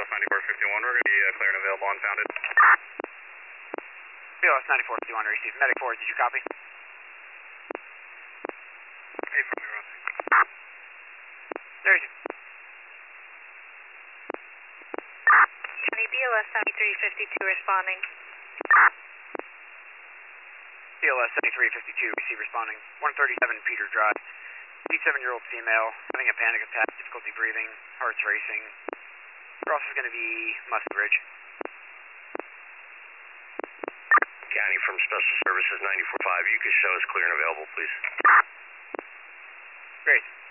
BLS 9451, we're going to be clear and available unfounded. BLS 9451 received. Medic 4, did you copy? Hey, from me, Rossi. There's you. County BLS 7352 responding. BLS 7352, receive responding. 137 Peter Drive. 87-year-old female, having a panic attack, difficulty breathing, heart's racing. Cross is going to be Muskie Ridge. County from Special Services 94.5, you could show us clear and available, please. Great.